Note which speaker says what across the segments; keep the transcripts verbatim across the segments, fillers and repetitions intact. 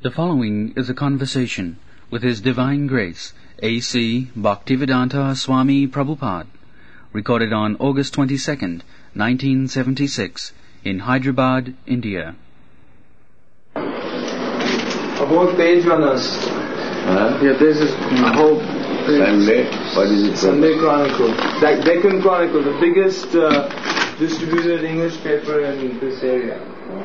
Speaker 1: The following is a conversation with His Divine Grace, A C Bhaktivedanta Swami Prabhupada, recorded on August twenty-second, nineteen seventy-six, in Hyderabad, India.
Speaker 2: A whole page on us.
Speaker 3: Huh?
Speaker 2: Yeah, this is a whole page.
Speaker 3: Sunday? What is it?
Speaker 2: Sunday Chronicle. Like Deccan Chronicle, the biggest uh, distributed English paper in this area.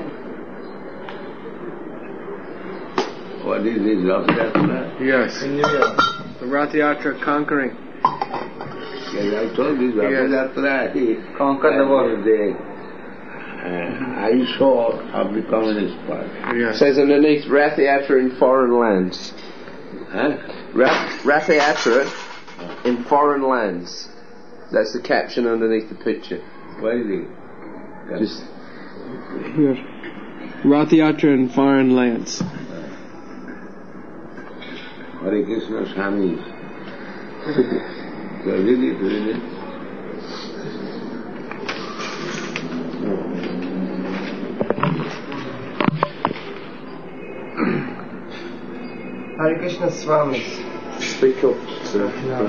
Speaker 3: What is this, Rath Yatra?
Speaker 2: Yes. In New York. The Rath Yatra conquering.
Speaker 3: Yes, I told you, Rath Yatra, he
Speaker 2: Conquer the world.
Speaker 3: The uh, I saw of the Communist Party.
Speaker 2: Yes. It says underneath Rath Yatra in foreign lands.
Speaker 3: Huh?
Speaker 2: Rath, Rath Yatra in foreign lands. That's the caption underneath the picture.
Speaker 3: What is it? Yes.
Speaker 2: Just here. Rath Yatra in foreign lands.
Speaker 3: Hare Krishna Swami. So read it, read it.
Speaker 4: Hare Krishna Swamis. Speak up, sir.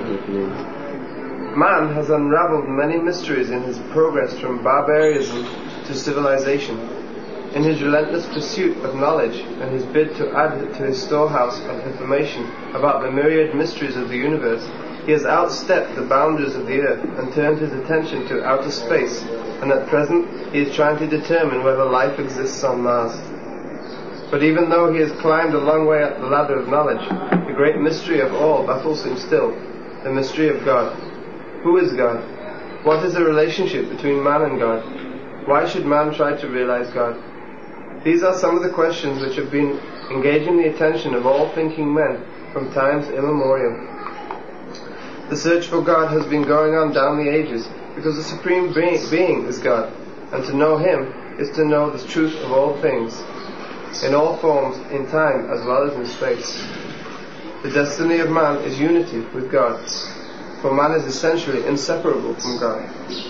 Speaker 4: Man has unraveled many mysteries in his progress from barbarism to civilization. In his relentless pursuit of knowledge and his bid to add to his storehouse of information about the myriad mysteries of the universe, he has outstepped the boundaries of the earth and turned his attention to outer space, and at present he is trying to determine whether life exists on Mars. But even though he has climbed a long way up the ladder of knowledge, the great mystery of all baffles him still, the mystery of God. Who is God? What is the relationship between man and God? Why should man try to realize God? These are some of the questions which have been engaging the attention of all thinking men from times immemorial. The search for God has been going on down the ages because the Supreme Being is God, and to know Him is to know the truth of all things, in all forms, in time as well as in space. The destiny of man is unity with God, for man is essentially inseparable from God.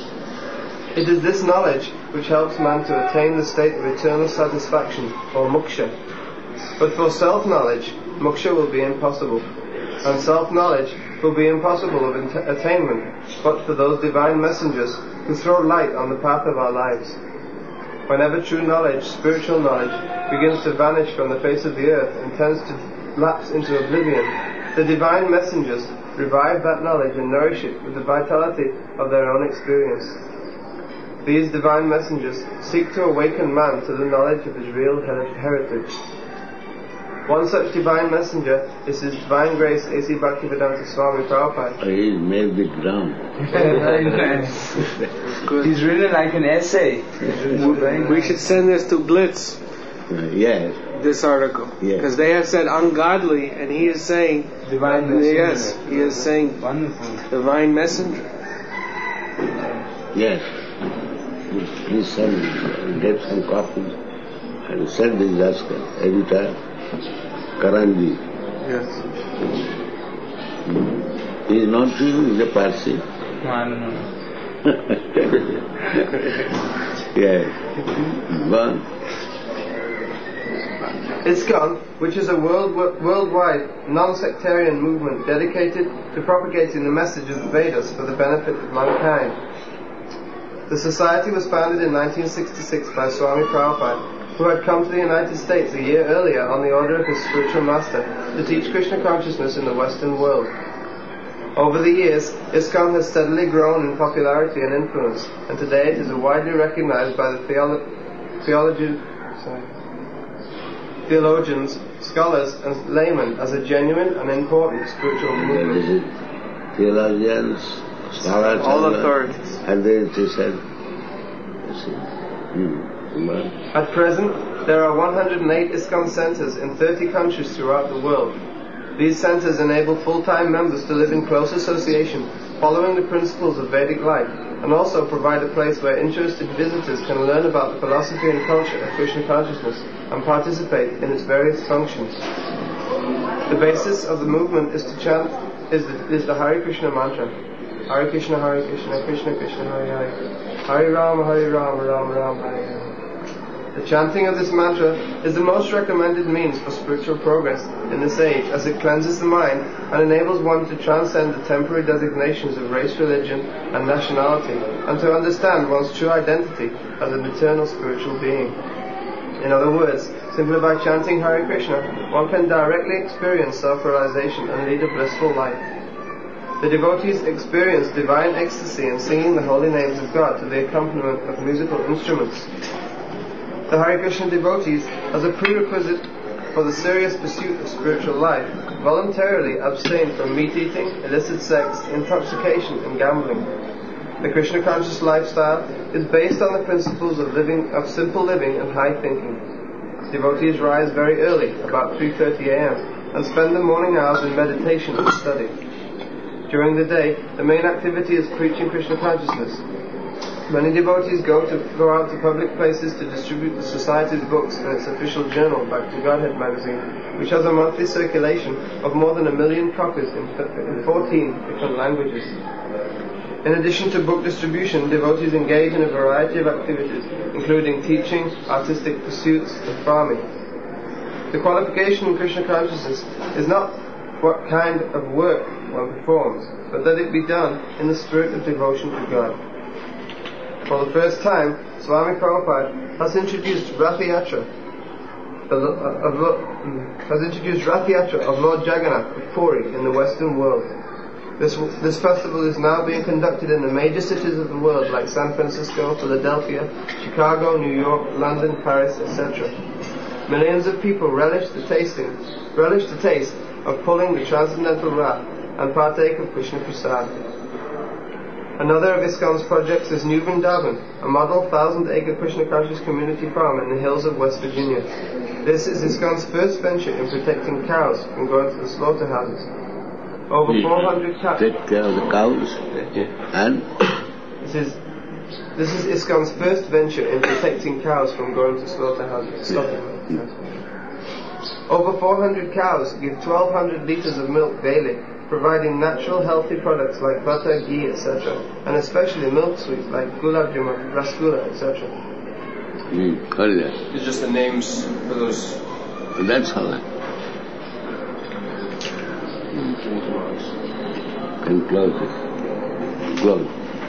Speaker 4: It is this knowledge which helps man to attain the state of eternal satisfaction, or moksha. But for self-knowledge, moksha will be impossible, and self-knowledge will be impossible of at- attainment but for those divine messengers who throw light on the path of our lives. Whenever true knowledge, spiritual knowledge, begins to vanish from the face of the earth and tends to lapse into oblivion, the divine messengers revive that knowledge and nourish it with the vitality of their own experience. These divine messengers seek to awaken man to the knowledge of his real her- heritage. One such divine messenger is His Divine Grace A C Bhaktivedanta Swami Prabhupada.
Speaker 3: He made the ground.
Speaker 4: Very nice. He's written like an essay.
Speaker 2: We should send this to Blitz.
Speaker 3: Uh, yes.
Speaker 2: This article,
Speaker 3: yes.
Speaker 2: Because they have said ungodly, and he is saying
Speaker 4: divine messenger.
Speaker 2: Yes, he is saying
Speaker 4: wonderful.
Speaker 2: Divine messenger.
Speaker 3: Yes. Please send, get some copies and send this Jaskar, editor, Karanji.
Speaker 2: Yes.
Speaker 3: He is not to you, he is a Parsi.
Speaker 4: No, I don't know.
Speaker 3: Yes. One.
Speaker 4: ISKCON, which is a world, worldwide non-sectarian movement dedicated to propagating the message of the Vedas for the benefit of mankind. The society was founded in nineteen sixty-six by Swami Prabhupada, who had come to the United States a year earlier on the order of his spiritual master to teach Krishna consciousness in the Western world. Over the years, ISKCON has steadily grown in popularity and influence, and today it is widely recognized by the theolo- theology, sorry, theologians, scholars, and laymen as a genuine and important spiritual movement.
Speaker 3: Theologians, scholars,
Speaker 2: all authorities,
Speaker 3: and they, they said, hmm.
Speaker 4: At present, there are one hundred eight ISKCON centers in thirty countries throughout the world. These centers enable full-time members to live in close association, following the principles of Vedic life, and also provide a place where interested visitors can learn about the philosophy and culture of Krishna consciousness and participate in its various functions. The basis of the movement is to chant is the, is the Hare Krishna mantra. Hare Krishna, Hare Krishna, Krishna Krishna, Hare Hare, Hare Rama, Hare Rama, Rama Rama, Hare Hare. The chanting of this mantra is the most recommended means for spiritual progress in this age, as it cleanses the mind and enables one to transcend the temporary designations of race, religion and nationality, and to understand one's true identity as an eternal spiritual being. In other words, simply by chanting Hare Krishna, one can directly experience self-realization and lead a blissful life. The devotees experience divine ecstasy in singing the holy names of God to the accompaniment of musical instruments. The Hare Krishna devotees, as a prerequisite for the serious pursuit of spiritual life, voluntarily abstain from meat-eating, illicit sex, intoxication and gambling. The Krishna-conscious lifestyle is based on the principles of living, of simple living and high thinking. Devotees rise very early, about three thirty a m, and spend the morning hours in meditation and study. During the day, the main activity is preaching Krishna consciousness. Many devotees go to go out to public places to distribute the Society's books and its official journal, Back to Godhead magazine, which has a monthly circulation of more than a million copies in, in fourteen different languages. In addition to book distribution, devotees engage in a variety of activities, including teaching, artistic pursuits, and farming. The qualification in Krishna consciousness is not what kind of work one performs, but that it be done in the spirit of devotion to God. For the first time, Swami Prabhupada has introduced Rath Yatra, of, of, has introduced Rath Yatra of Lord Jagannath of Puri in the Western world. This, this festival is now being conducted in the major cities of the world like San Francisco, Philadelphia, Chicago, New York, London, Paris, et cetera. Millions of people relish the tasting, relish the taste of pulling the transcendental Rath and partake of Krishna Prasad. Another of ISKCON's projects is New Vrindavan, a model thousand-acre Krishna-conscious community farm in the hills of West Virginia. This is ISKCON's first venture in protecting cows from going to the slaughterhouses. Over
Speaker 3: we
Speaker 4: four hundred cows.
Speaker 3: Take care of the cows,
Speaker 4: Yeah.
Speaker 3: and
Speaker 4: This is this is ISKCON's first venture in protecting cows from going to slaughterhouses. slaughterhouses. Over four hundred cows give twelve hundred litres of milk daily, providing natural healthy products like butter, ghee, et cetera, and especially milk sweets like gulab jamun, rasgulla, et cetera.
Speaker 3: we call that.
Speaker 5: It's just the names for those.
Speaker 3: That's all. And close it. Close.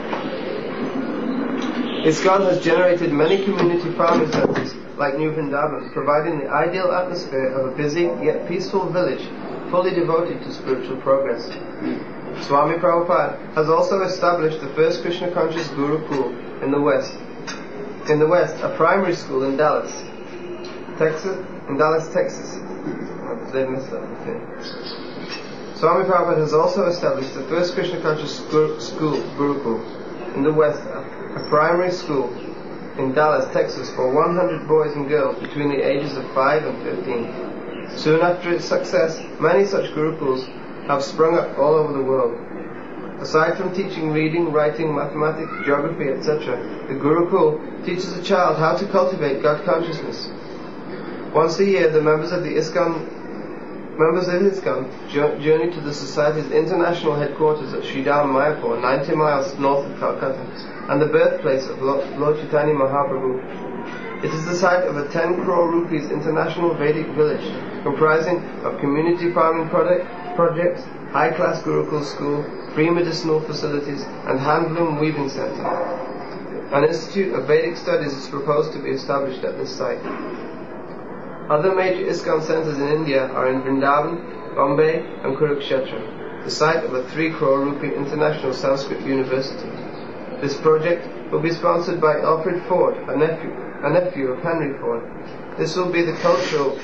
Speaker 4: ISKCON has generated many community farming centres like New Vrindavan, providing the ideal atmosphere of a busy yet peaceful village fully devoted to spiritual progress. Swami Prabhupada has also established the first Krishna conscious Gurukul in the West. In the West, a primary school in Dallas, Texas, in Dallas, Texas. They missed that. Okay. Swami Prabhupada has also established the first Krishna conscious school, Gurukul in the West, a primary school in Dallas, Texas, for one hundred boys and girls between the ages of five and fifteen. Soon after its success, many such Gurukuls have sprung up all over the world. Aside from teaching reading, writing, mathematics, geography, et cetera, the Gurukul teaches a child how to cultivate God consciousness. Once a year, the members of the ISKCON Members of ISKCON journey to the Society's international headquarters at Sridham Mayapur, ninety miles north of Calcutta, and the birthplace of Lord Chaitanya Mahaprabhu. It is the site of a ten crore rupees international Vedic village, comprising of community farming product, projects, high-class Gurukul school, free medicinal facilities, and handloom weaving center. An institute of Vedic studies is proposed to be established at this site. Other major ISKCON centers in India are in Vrindavan, Bombay, and Kurukshetra, the site of a three crore rupee international Sanskrit university. This project will be sponsored by Alfred Ford, a nephew, a nephew of Henry Ford. This will be the cultural.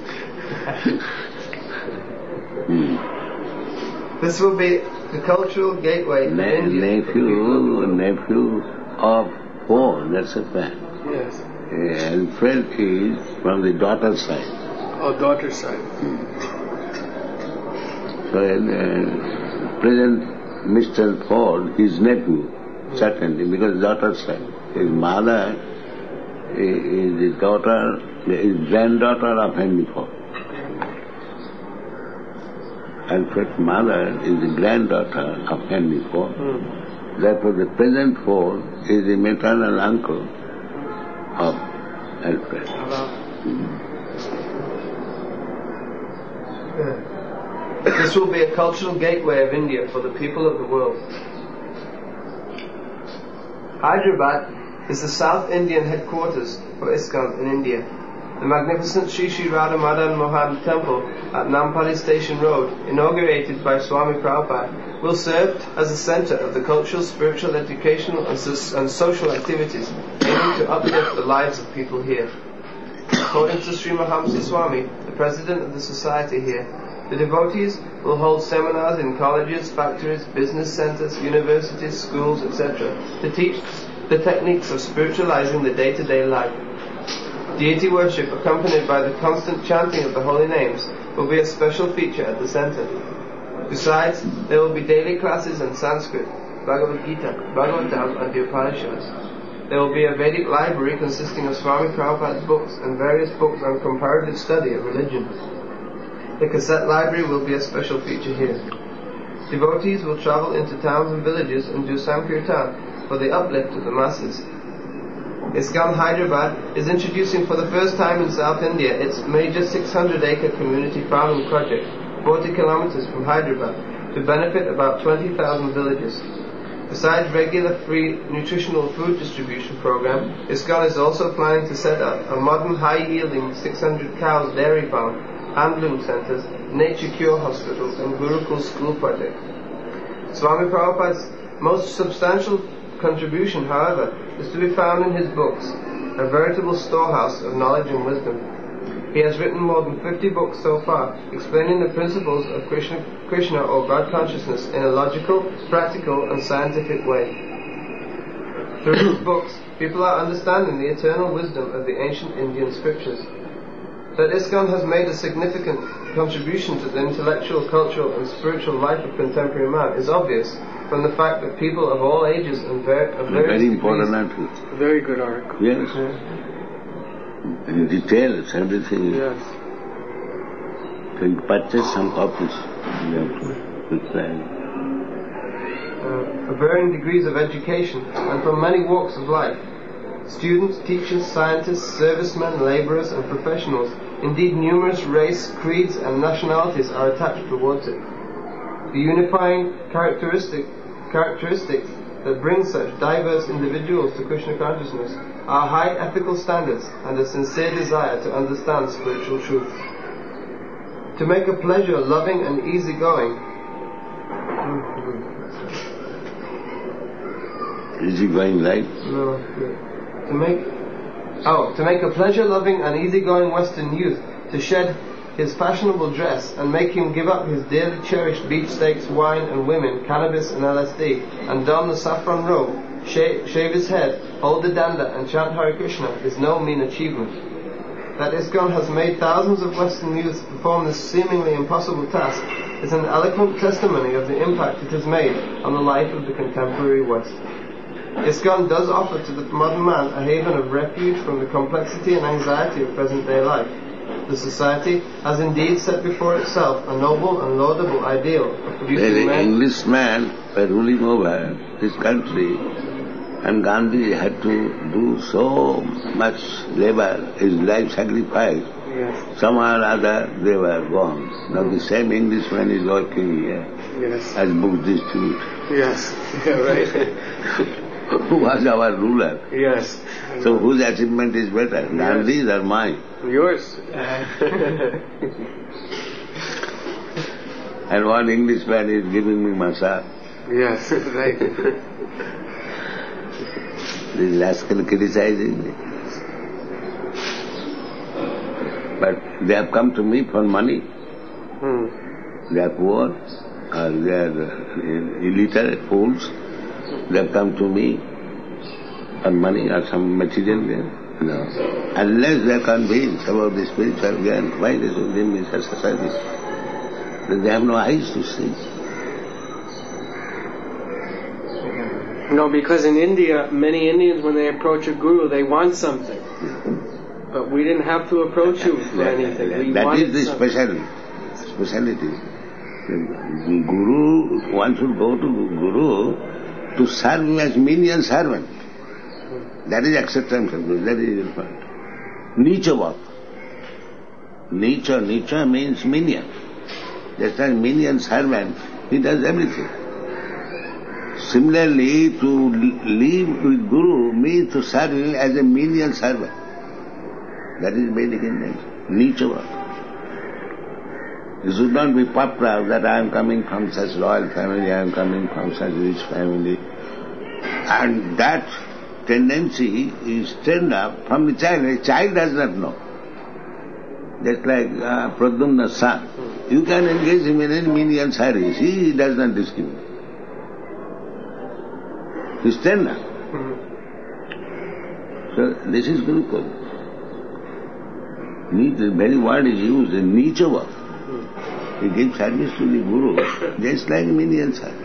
Speaker 4: This will be the cultural gateway.
Speaker 3: Ne- nephew, nephew of Ford. That's a fact.
Speaker 4: Yes.
Speaker 3: And Fred is from the daughter's side.
Speaker 4: Oh, daughter's side.
Speaker 3: So, uh, present Mister Ford, his nephew, certainly, because daughter's side. His mother is the daughter, is granddaughter of Henry Ford. And Fred's mother is the granddaughter of Henry Ford. Mm. Therefore, the present Ford is the maternal uncle of Alfred.
Speaker 4: Yeah. This will be a cultural gateway of India for the people of the world. Hyderabad is the South Indian headquarters for ISKCON in India. The magnificent Sri Sri Radha Madan Mohan Temple at Nampally Station Road, inaugurated by Swami Prabhupada, will serve as a centre of the cultural, spiritual, educational and, so- and social activities aiming to uplift the lives of people here. According to Sri Mahamsi Swami, the president of the society here, the devotees will hold seminars in colleges, factories, business centres, universities, schools, et cetera to teach the techniques of spiritualizing the day-to-day life. Deity worship, accompanied by the constant chanting of the holy names, will be a special feature at the centre. Besides, there will be daily classes in Sanskrit, Bhagavad Gita, Bhagavatam and the Upanishads. There will be a Vedic library consisting of Swami Prabhupada's books and various books on comparative study of religion. The cassette library will be a special feature here. Devotees will travel into towns and villages and do Sankirtan for the uplift of the masses. ISKCON Hyderabad is introducing for the first time in South India its major six hundred acre community farming project, forty kilometers from Hyderabad, to benefit about twenty thousand villages. Besides regular free nutritional food distribution program, ISKCON is also planning to set up a modern high-yielding six hundred cows dairy farm, handloom centres, nature cure hospitals and Gurukul school project. Swami Prabhupada's most substantial contribution, however, is to be found in his books, a veritable storehouse of knowledge and wisdom. He has written more than fifty books so far, explaining the principles of Krishna, Krishna or God consciousness in a logical, practical and scientific way. Through his books, people are understanding the eternal wisdom of the ancient Indian scriptures. That ISKCON has made a significant contribution to the intellectual, cultural and spiritual life of contemporary man is obvious from the fact that people of all ages and ver- of various
Speaker 3: Very important
Speaker 4: degrees...
Speaker 3: article.
Speaker 4: Very good article.
Speaker 3: Yes.
Speaker 4: Yeah.
Speaker 3: In details, everything.
Speaker 4: Yes.
Speaker 3: Can purchase some copies. You have to reply.
Speaker 4: Uh, of varying degrees of education and from many walks of life. Students, teachers, scientists, servicemen, labourers and professionals, indeed numerous race, creeds and nationalities are attached towards it. The unifying characteristic, characteristics that bring such diverse individuals to Krishna consciousness are high ethical standards and a sincere desire to understand spiritual truth. To make a pleasure loving and easygoing,
Speaker 3: Easygoing life?
Speaker 4: no, to make oh, to make a pleasure-loving and easygoing Western youth to shed his fashionable dress and make him give up his dearly cherished beefsteaks, wine and women, cannabis and L S D, and don the saffron robe, shave, shave his head, hold the danda and chant Hare Krishna is no mean achievement. That ISKCON has made thousands of Western youths perform this seemingly impossible task is an eloquent testimony of the impact it has made on the life of the contemporary West. ISKCON does offer to the modern man a haven of refuge from the complexity and anxiety of present-day life. The society has indeed set before itself a noble and laudable ideal of producing
Speaker 3: The
Speaker 4: men...
Speaker 3: Englishmen were ruling over this country, and Gandhi had to do so much labor, his life sacrifice.
Speaker 4: Yes.
Speaker 3: Somehow or other they were gone. Now the same Englishman is working here
Speaker 4: Yes.
Speaker 3: as book distribute.
Speaker 4: Yes. Yeah, right.
Speaker 3: Who was our ruler?
Speaker 4: Yes.
Speaker 3: So whose achievement is better, Gandhi's or mine?
Speaker 4: Yours.
Speaker 3: And one Englishman is giving me massage.
Speaker 4: Yes, right.
Speaker 3: This rascal criticizing me. But they have come to me for money.
Speaker 4: Hmm.
Speaker 3: They are poor, or they are illiterate fools. They have come to me for money or some material gain. No. Unless they are convinced about the spiritual gain, why they should give me such a service? They have no eyes to see.
Speaker 6: No, because in India, many Indians, when they approach a guru, they want something. But we didn't have to approach you for
Speaker 3: that,
Speaker 6: anything.
Speaker 3: That,
Speaker 6: we
Speaker 3: that
Speaker 6: wanted
Speaker 3: is the
Speaker 6: something.
Speaker 3: special, speciality. The Guru, one should go to Guru to serve him as menial servant. That is acceptance of Guru, that is important. Nicha work. Nicha, Nicha means minion. Just as minion servant, he does everything. Similarly, to live with Guru means to serve him as a menial servant. That is Vedic intention. Nicha work. You should not be puffed up that I am coming from such royal family, I am coming from such rich family. And that tendency is turned up from the child. A child does not know. Just like uh, Pradyumna's son. You can engage him in any menial service. He does not discriminate. He is turned up. So this is Gurukul. The very word is used, Nicha work. He gives service to the Guru just like menial service.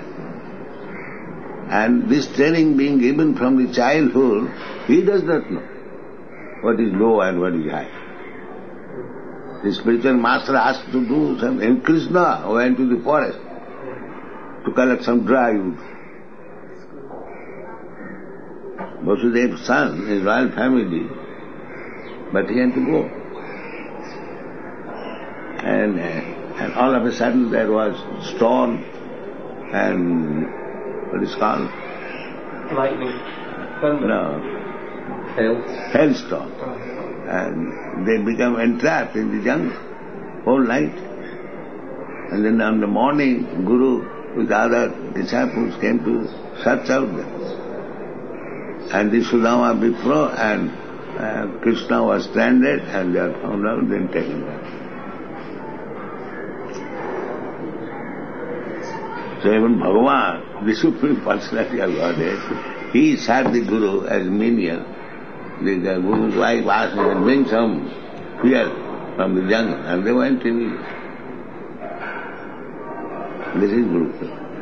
Speaker 3: And this training being given from the childhood, he does not know what is low and what is high. The spiritual master asked to do something. And Krishna went to the forest to collect some dry wood. Vasudev's son is royal family, but he had to go. And, uh, and all of a sudden there was storm and what is called?
Speaker 6: Lightning. Thunder.
Speaker 3: No.
Speaker 6: Hail.
Speaker 3: Hailstorm. And they become entrapped in the jungle whole night. And then on the morning, Guru with other disciples came to search out them. And the Sudama Vipra and uh, Krishna was stranded and they are found out, then taken back. So even Bhagavan, the Supreme Personality of Godhead, he served the Guru as menial. The, the Guru's wife asked him, bring some fuel from the jungle, and they went immediately. This is Guru.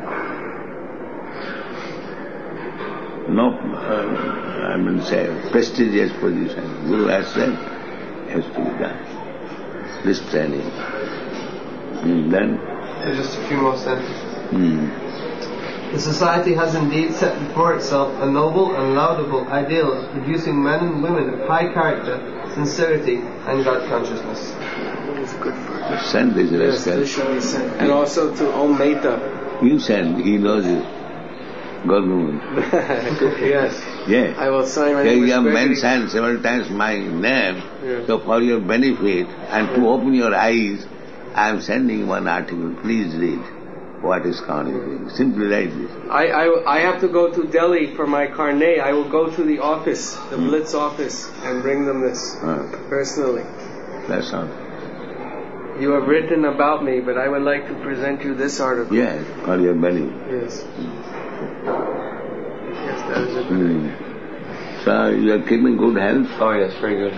Speaker 3: No, uh, I mean say, prestigious position. Guru has said, has to be done. This training. And then?
Speaker 4: Just a few more sentences.
Speaker 3: Hmm.
Speaker 4: The society has indeed set before itself a noble and laudable ideal of producing men and women of high character, sincerity, and God consciousness.
Speaker 6: It's good for us.
Speaker 3: Send this
Speaker 6: Yes,
Speaker 3: rascal.
Speaker 6: this should be sent. And also to Om Mehta.
Speaker 3: You send, he knows it. Government.
Speaker 6: Yes.
Speaker 3: Yeah.
Speaker 6: I will sign my
Speaker 3: Yeah,
Speaker 6: name.
Speaker 3: you have
Speaker 6: with Gregory.
Speaker 3: mentioned several times my name,
Speaker 6: Yeah.
Speaker 3: so for your benefit and to open your eyes, I am sending one article. Please read what is Carnegie. Simply write this.
Speaker 6: I, I, I have to go to Delhi for my carnet. I will go to the office, the
Speaker 3: Hmm.
Speaker 6: Blitz office, and bring them this
Speaker 3: Uh,
Speaker 6: personally.
Speaker 3: that's all.
Speaker 6: You have written about me, but I would like to present you this article.
Speaker 3: Yes, for your benefit.
Speaker 6: Yes. Yes, that is it.
Speaker 3: Hmm. So you are keeping good health?
Speaker 5: Oh yes, very good.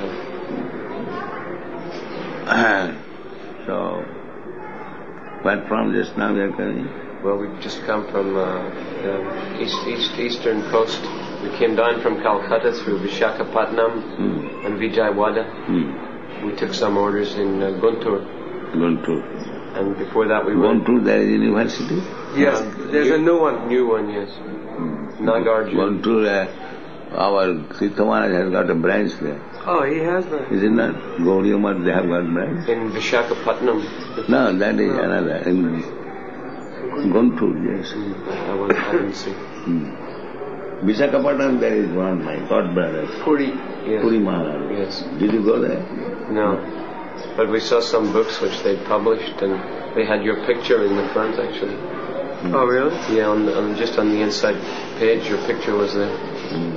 Speaker 3: So, what from just now you are coming?
Speaker 5: Well, we've just come from uh, the east, east, eastern coast. We came down from Calcutta through Vishakhapatnam
Speaker 3: Hmm.
Speaker 5: and Vijayawada.
Speaker 3: Hmm.
Speaker 5: We took some orders in uh, Guntur,
Speaker 3: Guntur.
Speaker 5: and before that we went...
Speaker 3: Guntur, there is university?
Speaker 6: Yes,
Speaker 5: Uh,
Speaker 6: there's
Speaker 5: new,
Speaker 6: a new one.
Speaker 5: New one, yes.
Speaker 3: Hmm.
Speaker 5: Nagarjuna.
Speaker 3: Guntur, uh, our Sita Maharaj has got a branch there.
Speaker 6: Oh, he has one.
Speaker 3: Is it not? Gaudiya Math, they have got branch?
Speaker 5: In Vishakhapatnam.
Speaker 3: No, that is another. In Guntur, yes.
Speaker 5: I, went, I didn't see.
Speaker 3: Hmm. Visakhapatnam, there is one, my God brother,
Speaker 6: Puri.
Speaker 5: Yes.
Speaker 3: Puri Maharaj.
Speaker 5: Yes.
Speaker 3: Did you go there?
Speaker 5: No. But we saw some books which they published, and they had your picture in the front, actually.
Speaker 6: Oh, really?
Speaker 5: Yeah, on, the, on just on the inside page, your picture was there.
Speaker 3: Hmm.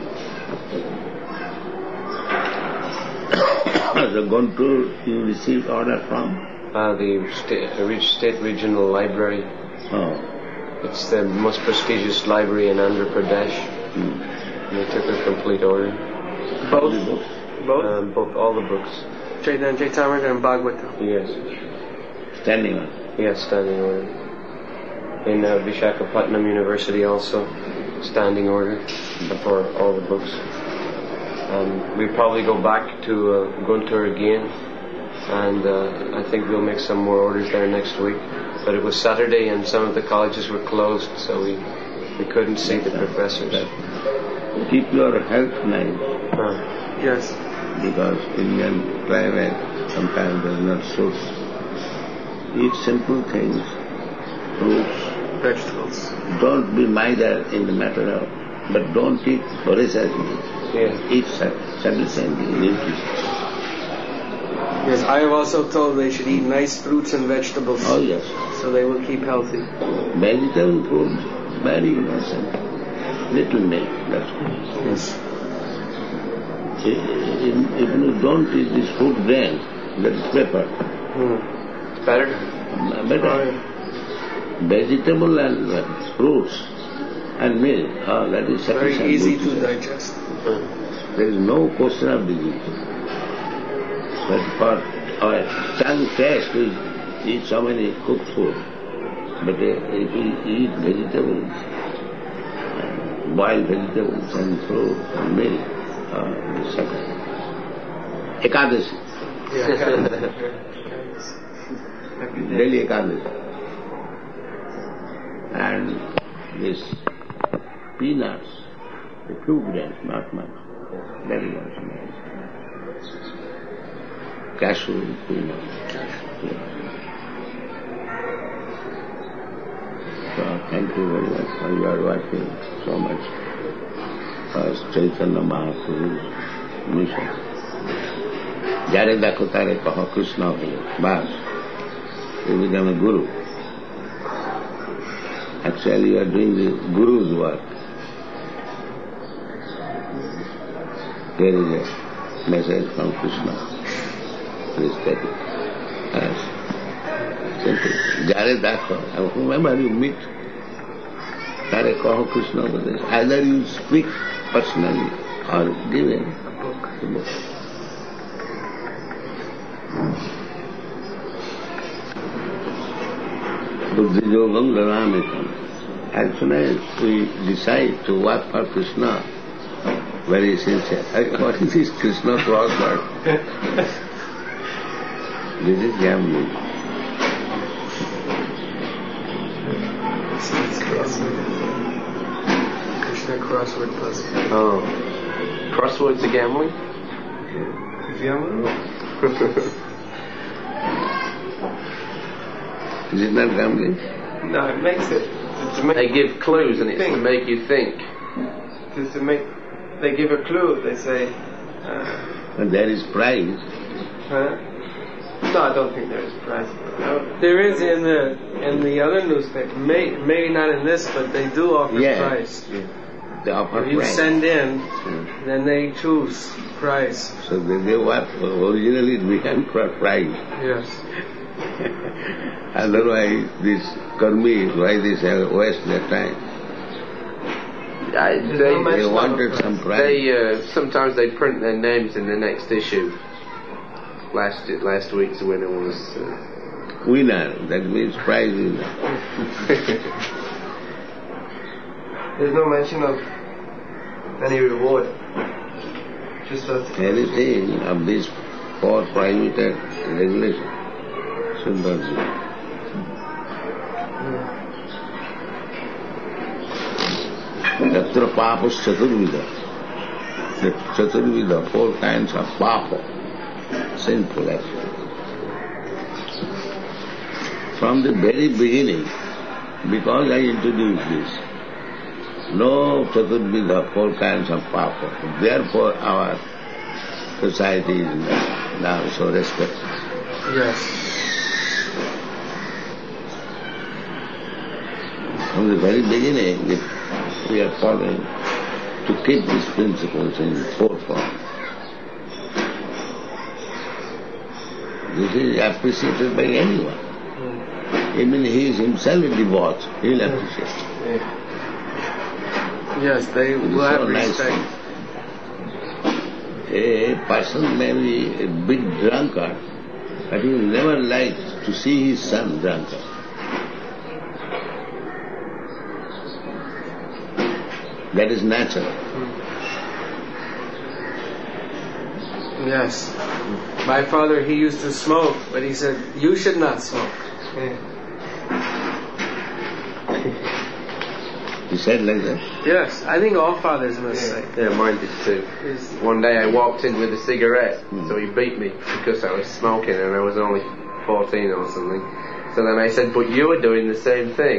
Speaker 3: So Guntur, you received order from?
Speaker 5: Uh, the state, uh, state regional library.
Speaker 3: Oh.
Speaker 5: It's the most prestigious library in Andhra Pradesh.
Speaker 3: Hmm.
Speaker 5: And they took a complete order.
Speaker 6: Both?
Speaker 3: books?
Speaker 6: Both?
Speaker 5: Um, both, all the books.
Speaker 6: Chaitanya Charitamrita and Bhagavatam.
Speaker 5: Yes.
Speaker 3: Standing one.
Speaker 5: Yes, standing order. In uh, Vishakhapatnam University also, standing order for all the books. Um, we probably go back to uh, Guntur again, and uh, I think we'll make some more orders there next week. But it was Saturday and some of the colleges were closed, so we we couldn't see the professors.
Speaker 3: Keep your health nice.
Speaker 5: Uh,
Speaker 6: Yes.
Speaker 3: because Indian climate sometimes does not suit. Eat simple things, fruits,
Speaker 6: vegetables.
Speaker 3: Don't be miser in the matter of, but don't eat voraciously.
Speaker 5: Yeah.
Speaker 3: Eat sufficiently, nutritious.
Speaker 6: Yes, I have also told they should eat nice fruits and vegetables.
Speaker 3: Oh yes.
Speaker 6: So they will keep healthy.
Speaker 3: Vegetable food, very innocent. Little milk, that's good.
Speaker 6: Yes.
Speaker 3: If you don't eat this food grain, that is pepper.
Speaker 6: Hmm.
Speaker 5: Better?
Speaker 3: Better.
Speaker 6: Oh, yeah.
Speaker 3: Vegetable and uh, fruits and milk, ah, that is sufficient.
Speaker 6: Very easy to
Speaker 3: nutrition.
Speaker 6: digest.
Speaker 3: There is no question of disease. But for our tongue taste, we eat so many cooked food. But uh, if we eat vegetables, uh, boiled vegetables and fruits and milk, uh, it is sufficient. Ekadashi. Daily Ekadashi. And this peanuts, the few grams, not much, very much nice. Cashew peanuts. Yeah. So thank you very much for your watching so much for Chaitanya Mahaprabhu's mission. Jare dakho tare kaho Krishna hoye, bas, you become a guru. Actually, you are doing the Guru's work. Here is a message from Krishna. Please take it. Yes. Simple. Jare dakho, whomever you meet, tare kaho Krishna Upadesh. Either you speak personally or give him a book. A book. Buddhi yogam lalamitam. As soon as we decide to work for Krishna, very sincere. What is this Krishna crossword? This is gambling.
Speaker 6: Krishna crossword puzzle.
Speaker 5: Oh. Crosswords are gambling?
Speaker 4: Gambling?
Speaker 3: Is it not gambling?
Speaker 4: No, it makes it. To make
Speaker 5: They give clues and it's
Speaker 4: think.
Speaker 5: to make you think.
Speaker 4: to, to make. They give a clue. They say. Uh,
Speaker 3: And there is prize.
Speaker 4: huh? No, I don't think there is a prize. No.
Speaker 6: There is in the in the other newspaper. May, maybe not in this, but they do offer
Speaker 3: Yeah.
Speaker 6: prize.
Speaker 3: Yeah. They offer
Speaker 6: If you
Speaker 3: prize.
Speaker 6: send in,
Speaker 3: Hmm.
Speaker 6: then they choose prize.
Speaker 3: So they, they what originally it became prize.
Speaker 6: Yes.
Speaker 3: Otherwise, this karmi, why they say waste their time?
Speaker 5: I,
Speaker 4: There's
Speaker 5: they,
Speaker 4: no mention
Speaker 3: They
Speaker 4: of
Speaker 3: wanted
Speaker 4: a
Speaker 3: some
Speaker 4: prize.
Speaker 3: prize.
Speaker 5: they uh, sometimes they print their names in the next issue. Last last week's winner was. Uh,
Speaker 3: Winner, that means prize winner.
Speaker 4: There's no mention of any reward. Just that.
Speaker 3: Anything of this four prohibited regulation should not do. Tatra papas chaturvida. The chaturvida, four kinds of papa, sinful action. From the very beginning, because I introduced this, no chaturvida, four kinds of papa. Therefore our society is now so respected.
Speaker 6: Yes.
Speaker 3: From the very beginning, if we are following to keep these principles in forefront. This is appreciated by anyone. Even he is himself a devotee, he will appreciate it.
Speaker 6: Yes, they
Speaker 3: It is
Speaker 6: will have
Speaker 3: so nice.
Speaker 6: respect.
Speaker 3: A person may be a big drunkard, but he will never like to see his son drunkard. That is natural.
Speaker 6: Yes. My father, he used to smoke, but he said, you should not smoke.
Speaker 4: Yeah.
Speaker 3: He said like that?
Speaker 6: Yes, I think all fathers must
Speaker 4: Yeah.
Speaker 6: say.
Speaker 2: Yeah, mine did too.
Speaker 6: Is-
Speaker 2: One day I walked in with a cigarette,
Speaker 3: Hmm.
Speaker 2: so he beat me because I was smoking and I was only fourteen or something. So then I said, but you were doing the same thing.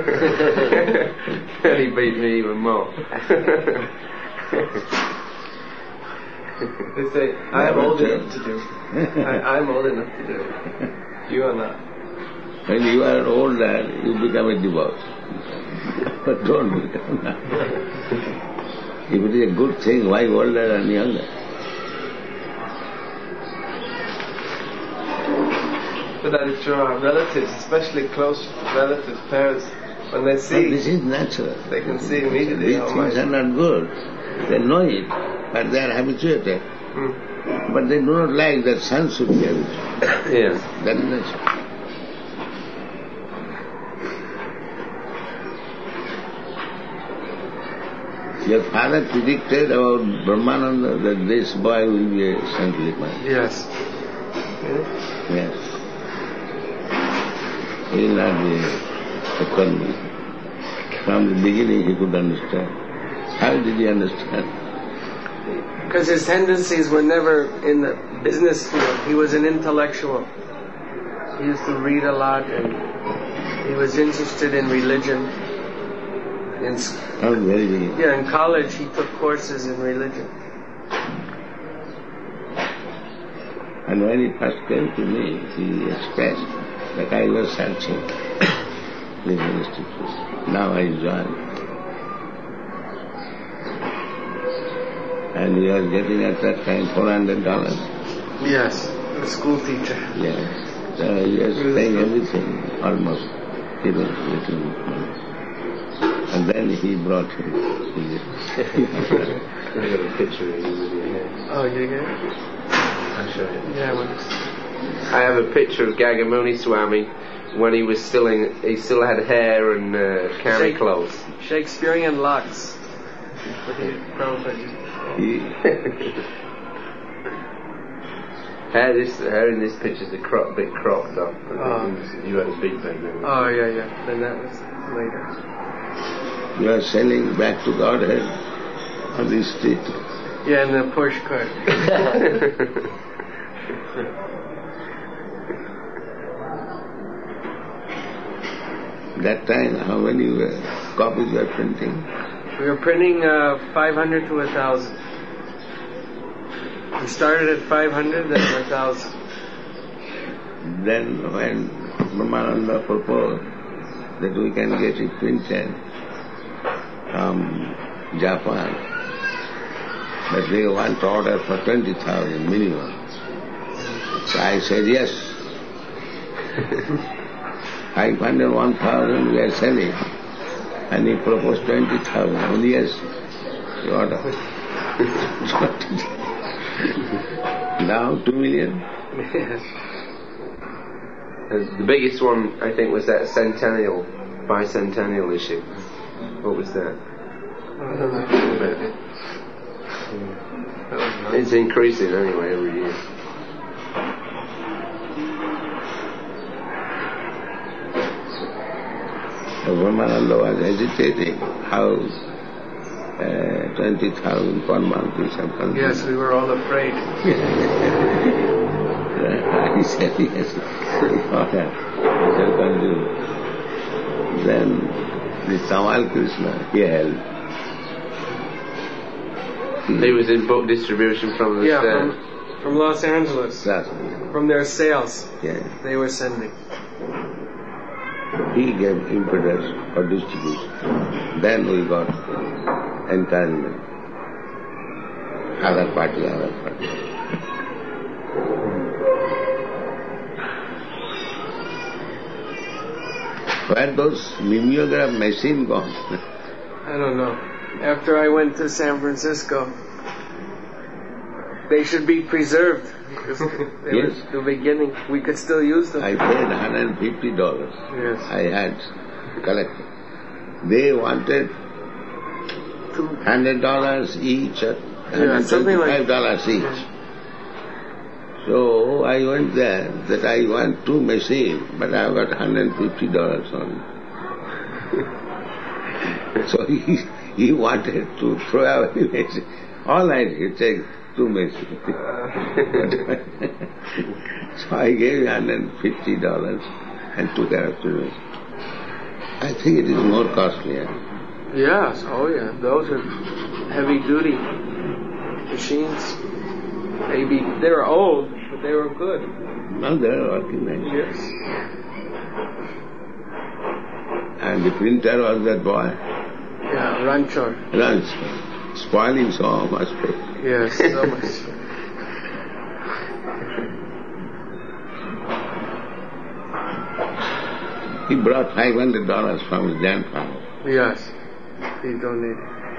Speaker 2: And he beat me even more.
Speaker 4: They say, I am
Speaker 3: Never
Speaker 4: old
Speaker 3: tell.
Speaker 4: enough to do. I, I'm old enough to do it. You are not.
Speaker 3: When you are older, you become a divorce. But don't become now. If it is a good thing, why older and younger?
Speaker 4: But that is true. Our relatives, especially close relatives, parents, when they
Speaker 3: But
Speaker 4: see,
Speaker 3: this is natural.
Speaker 4: they can see immediately
Speaker 3: These
Speaker 4: how
Speaker 3: things
Speaker 4: my...
Speaker 3: are not good. They know it, but they are habituated.
Speaker 4: Mm.
Speaker 3: But they do not like that son should be habituated.
Speaker 2: Yeah.
Speaker 3: That is natural. Your father predicted about Brahmananda that this boy will be a saintly man.
Speaker 6: Yes.
Speaker 4: Really?
Speaker 3: Yes. He will not be a convict. From the beginning he could understand. How did he understand?
Speaker 6: Because his tendencies were never in the business field. He was an intellectual. He used to read a lot and he was interested in religion. In, s-
Speaker 3: From the very beginning.
Speaker 6: yeah, in college he took courses in religion.
Speaker 3: And when he first came to me, he expressed that I was searching this institute. Now I joined. And he was getting at that time four hundred dollars.
Speaker 6: Yes, a school teacher.
Speaker 3: Yes. So he was paying everything, almost, even little money. And then he brought him.
Speaker 2: I got a picture of you with your hair.
Speaker 6: Oh, you get it?
Speaker 2: I'll show you.
Speaker 6: Yeah, well,
Speaker 2: I have a picture of Gagamuni Swami when he was still in, he still had hair and uh, cami
Speaker 6: Shake-
Speaker 2: clothes.
Speaker 6: Shakespearean locks. What did Prabhupada used to call
Speaker 3: He,
Speaker 2: hair, this, hair in this picture is a crop, bit cropped up.
Speaker 6: Oh.
Speaker 2: You had a big back then.
Speaker 6: Oh, yeah, yeah. Then that was later.
Speaker 3: you are selling back to Godhead on the street.
Speaker 6: Yeah, in the Porsche car.
Speaker 3: That time, how many uh, copies you are printing?
Speaker 6: We were printing uh, five hundred to one thousand. We started at five hundred, then one thousand.
Speaker 3: Then when Brahmananda proposed that we can get it printed from Japan, but they want to order for twenty thousand minimum. So I said yes. five hundred, one thousand we are selling. And he proposed twenty thousand. Only yes, he ordered. Now two million.
Speaker 6: Yes.
Speaker 2: And the biggest one, I think, was that centennial, bicentennial issue. What was that?
Speaker 4: I don't know.
Speaker 2: But
Speaker 4: That was nice.
Speaker 2: it's increasing anyway every year.
Speaker 3: So Brahmananda was hesitating how uh, twenty thousand per month is happening.
Speaker 6: Yes, we were all afraid.
Speaker 3: I said yes, order, shall continue. Then the Tamal Krishna, he helped.
Speaker 2: He was in book distribution from the
Speaker 6: Yeah,
Speaker 2: start.
Speaker 6: from, from Los Angeles.
Speaker 3: That's
Speaker 6: From their sales,
Speaker 3: yeah.
Speaker 6: they were sending.
Speaker 3: He gave impetus for distribution. Then we got encouragement. Other party, other party. Where those mimeograph machine gone?
Speaker 6: I don't know. After I went to San Francisco, they should be preserved. Because they
Speaker 3: Yes.
Speaker 6: were the beginning. We could still use them.
Speaker 3: I paid one hundred fifty dollars.
Speaker 6: Yes.
Speaker 3: I had collected. They wanted
Speaker 6: Two-
Speaker 3: one hundred dollars each, or
Speaker 6: Yeah, something like-
Speaker 3: twenty-five dollars each. So I went there that I want two machines, but I got one hundred fifty dollars only. So he, he wanted to throw away Messi. All right, he take two Messi. So I gave one hundred fifty dollars and took care of two Messi. I think it is more costly. Huh?
Speaker 6: Yes, oh yeah, those are heavy duty machines. Maybe they were old, but they were good.
Speaker 3: No, they are working nice.
Speaker 6: Yes.
Speaker 3: And the printer was that boy.
Speaker 6: Yeah, Rancho.
Speaker 3: Rancho. Spoiling so much paper.
Speaker 6: Yes, so much.
Speaker 3: He brought five hundred dollars from his grandfather.
Speaker 6: Yes, he donated.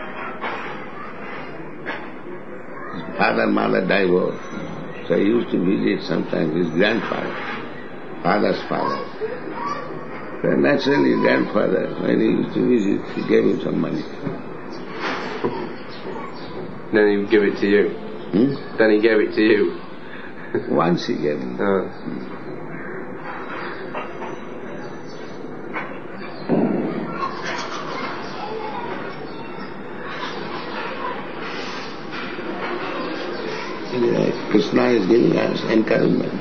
Speaker 3: His father and mother divorced. So he used to visit sometimes his grandfather, father's father. So naturally his grandfather, when he used to visit, he gave him some money.
Speaker 2: Then he give it to you.
Speaker 3: Hmm?
Speaker 2: Then he gave it to you.
Speaker 3: Once he gave him.
Speaker 2: Oh.
Speaker 3: Krishna is giving us encouragement.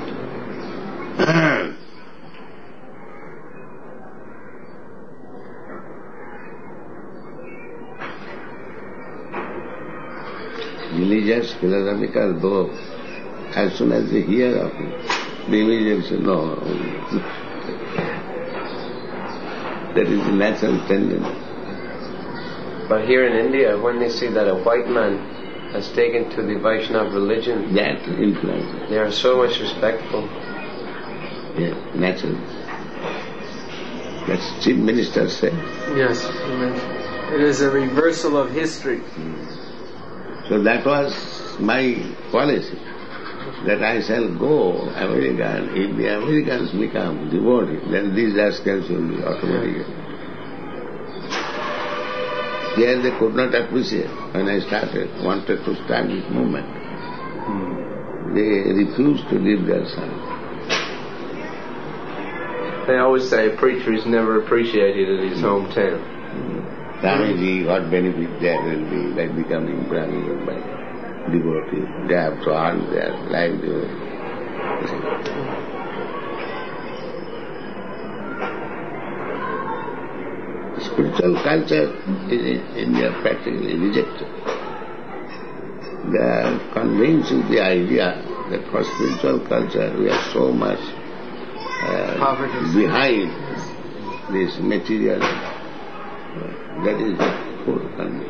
Speaker 3: Religious, philosophical, though, as soon as they hear of it, they immediately say, no. That is the natural tendency.
Speaker 5: But here in India, when they see that a white man has taken to the Vaishnava religion,
Speaker 3: that influence.
Speaker 5: they are so much respectful.
Speaker 3: Yeah, natural. That's Chief Minister said.
Speaker 6: Yes, it is a reversal of history.
Speaker 3: So that was my policy, that I shall go America. If the Americans become devoted, then these rascals will be automatically. There they could not appreciate when I started, wanted to start this movement. Hmm. They refused to leave their son.
Speaker 2: They always say a preacher is never appreciated in his hometown.
Speaker 3: Swamiji, what benefit there will be by becoming Brahmin or by devotee? They have to earn their livelihood. Spiritual culture is in India practically rejected. They are convinced with the idea that for spiritual culture we are so much uh, behind this material. That is the poor country.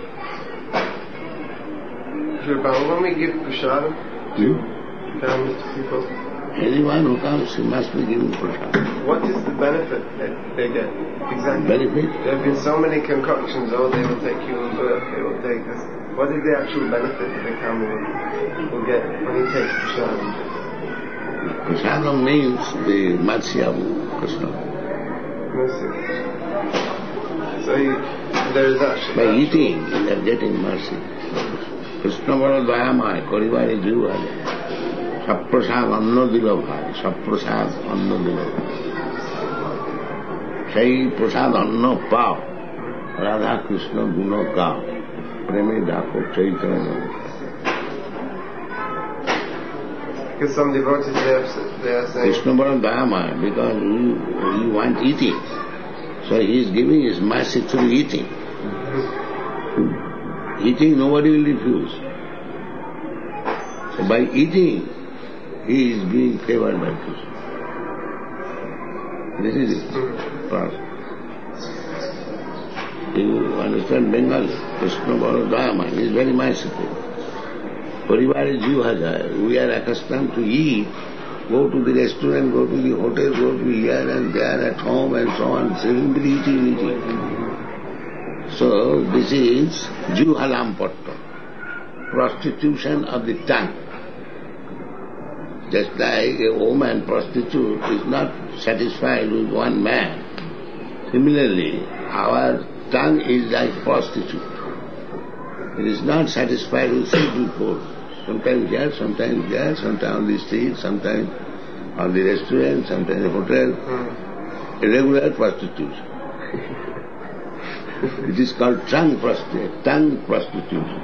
Speaker 4: Sure, but when we give prasadam
Speaker 3: Hmm?
Speaker 4: down to people,
Speaker 3: Anyone who comes, he must be given prasadam.
Speaker 4: what is the benefit that they get? Exactly.
Speaker 3: Benefit?
Speaker 4: There have been so many concoctions, oh, they will take you in birth, they will take this. What is the actual benefit that the Kama will, will get when he takes prasadam?
Speaker 3: Prasadam means the mercy of Krishna.
Speaker 4: Mercy. So he, there is actually...
Speaker 3: By eating, you are getting mercy. Krishna baro dayamay, koribare jiv hai. Saprasad anna dilo bhai, saprasad anna dilo bhai. Sei prasad anna pao, Radha Krishna guno kao, preme dako chaitanya.
Speaker 4: Because some devotees, they are, they are saying...
Speaker 3: Krishna baro dayamay, because you, you want eating. So he is giving his mercy through eating. Eating, nobody will refuse. So by eating, he is being favored by Krishna. This is it. You understand Bengali? Krishna Baro Dayama is very merciful. Paribari Jiv Hajai, we are accustomed to eat, go to the restaurant, go to the hotel, go to here and there, at home and so on, simply eating, eating. So this is Jiv Patta, prostitution of the tongue. Just like a woman prostitute is not satisfied with one man. Similarly, our tongue is like prostitute. It is not satisfied with simple food. Sometimes here, sometimes there, sometimes on the street, sometimes on the restaurant, sometimes in the hotel. Mm. A regular prostitution. It is called tongue prostitution. Tongue prostitution.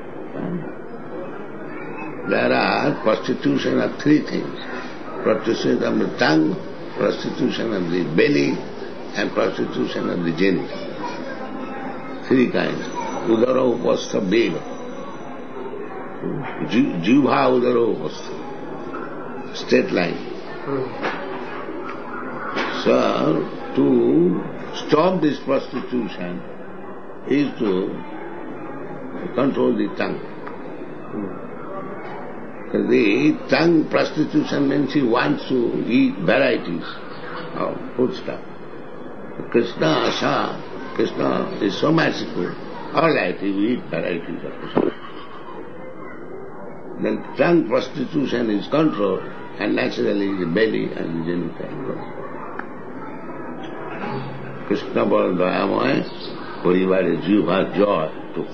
Speaker 3: There are prostitution of three things. Prostitution of the tongue, prostitution of the belly, and prostitution of the genital. Three kinds. Udara upastha bega. Jivha udara upastha. Straight line. So, to stop this prostitution is to control the tongue. Because the tongue prostitution means he wants to eat varieties of food stuff. Krishna Asa, Krishna is so merciful, all right, he will eat varieties of food. Then tongue prostitution is controlled, and naturally the belly and the genital. Krishna Baladayamaya, Parivare Jiva joy to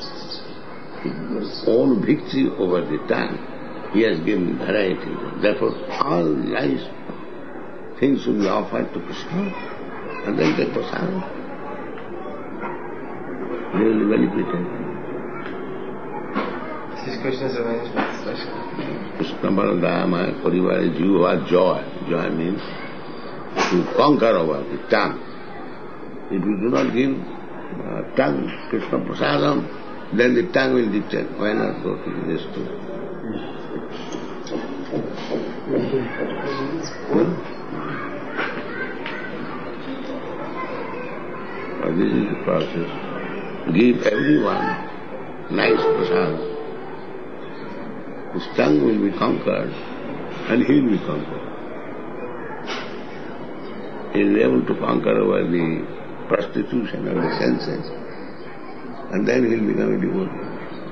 Speaker 3: own victory over the tongue. He has given variety. Therefore, all nice things will be offered to Krishna, and then take prasadam. They will be benefited.
Speaker 4: This is Krishna's arrangement.
Speaker 3: Krishna Baladayamaya, Parivare Jiva joy. Joy means to conquer over the tongue. If you do not give uh, tongue Krishna prasadam, then the tongue will dictate. Why not go to this too? Hmm? Well, this is the process. Give everyone nice prasadam. His tongue will be conquered and he will be conquered. He is able to conquer over the prostitution of the senses, and then he will become a devotee.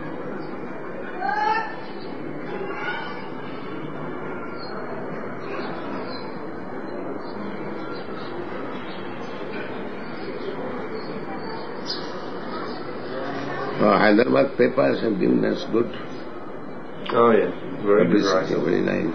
Speaker 3: So Hyderabad papers have given us good.
Speaker 5: Oh yeah, very good writing.
Speaker 3: Very nice.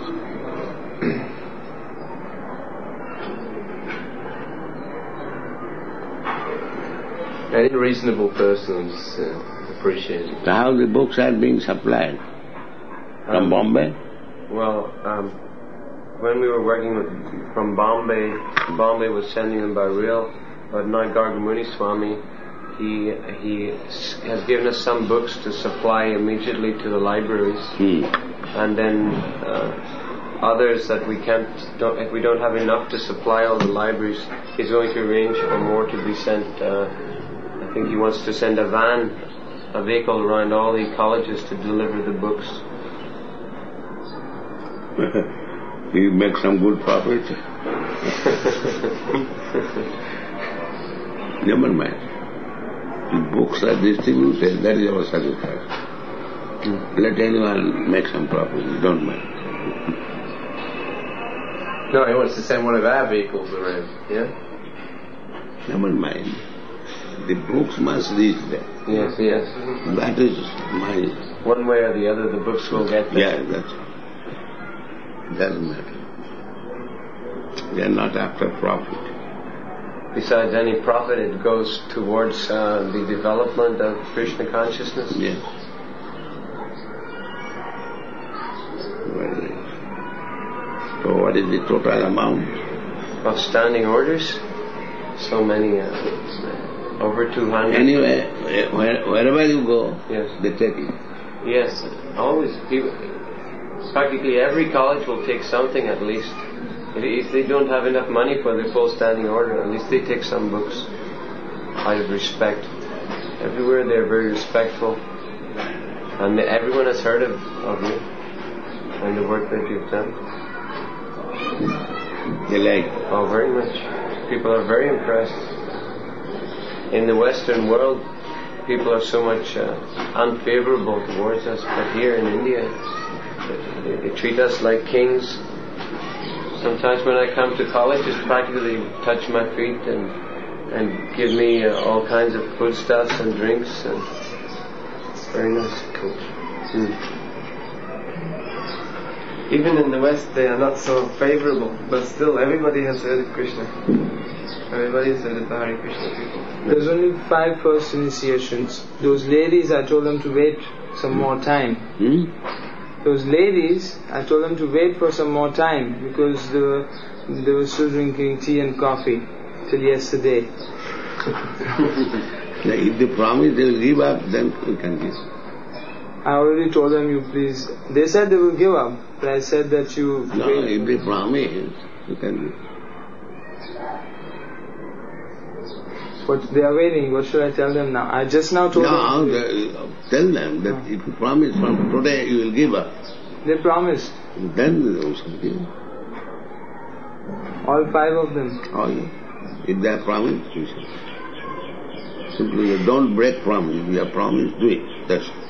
Speaker 5: Any reasonable persons uh, appreciate it.
Speaker 3: So how the books are being supplied? From
Speaker 5: Um,
Speaker 3: Bombay?
Speaker 5: Well, um, when we were working with, from Bombay, Bombay was sending them by rail, but now Gargamuni Swami, he he s- has given us some books to supply immediately to the libraries,
Speaker 3: Hmm.
Speaker 5: and then uh, others that we can't, don't, if we don't have enough to supply all the libraries, he's going to arrange for more to be sent. Uh, I think he wants to send a van, a vehicle around all the colleges to deliver the books.
Speaker 3: He makes some good profit. Never mind. The books are distributed, that is our sacrifice. Let anyone make some profit, we don't mind.
Speaker 2: No, he wants to send one of our vehicles around, yeah?
Speaker 3: Never mind. The books must reach there.
Speaker 5: Yes, yes.
Speaker 3: That is my...
Speaker 5: One way or the other, the books will get there.
Speaker 3: Yeah, that's... doesn't matter. They are not after profit.
Speaker 5: Besides any profit, it goes towards uh, the development of Krishna consciousness.
Speaker 3: Yes. Very nice. So what is the total amount?
Speaker 5: Of standing orders, so many, uh, over two hundred.
Speaker 3: Anyway, where, wherever you go,
Speaker 5: Yes.
Speaker 3: they take it.
Speaker 5: Yes, always. People, practically every college will take something at least. If, if they don't have enough money for the full standing order, at least they take some books out of respect. Everywhere they're very respectful, and everyone has heard of, of you and the work that you've done.
Speaker 3: They like.
Speaker 5: Oh, very much. People are very impressed. In the Western world, people are so much uh, unfavorable towards us, but here in India, they, they treat us like kings. Sometimes when I come to colleges, practically touch my feet and and give me uh, all kinds of foodstuffs and drinks, and it's very nice. Cool. Mm.
Speaker 4: even in the West they are not so favorable, but still everybody has heard of Krishna. Everybody has heard of the Hare Krishna people.
Speaker 6: There's only five first initiations. Those ladies, I told them to wait some more time.
Speaker 3: Hmm?
Speaker 6: Those ladies, I told them to wait for some more time because they were, they were still drinking tea and coffee till yesterday.
Speaker 3: If they promise they will give up, then we can give.
Speaker 6: I already told them, you please. They said they will give up, but I said that you.
Speaker 3: No,
Speaker 6: wait.
Speaker 3: if they promise, you can give.
Speaker 6: But they are waiting. What should I tell them now? I just now told
Speaker 3: No,
Speaker 6: them.
Speaker 3: the, tell them that if you promise from today you will give up,
Speaker 6: They promised.
Speaker 3: then they will give.
Speaker 6: All five of them.
Speaker 3: Oh, yeah. If they are promised, you should. Simply you don't break promise. If you are promised, do it. That's it.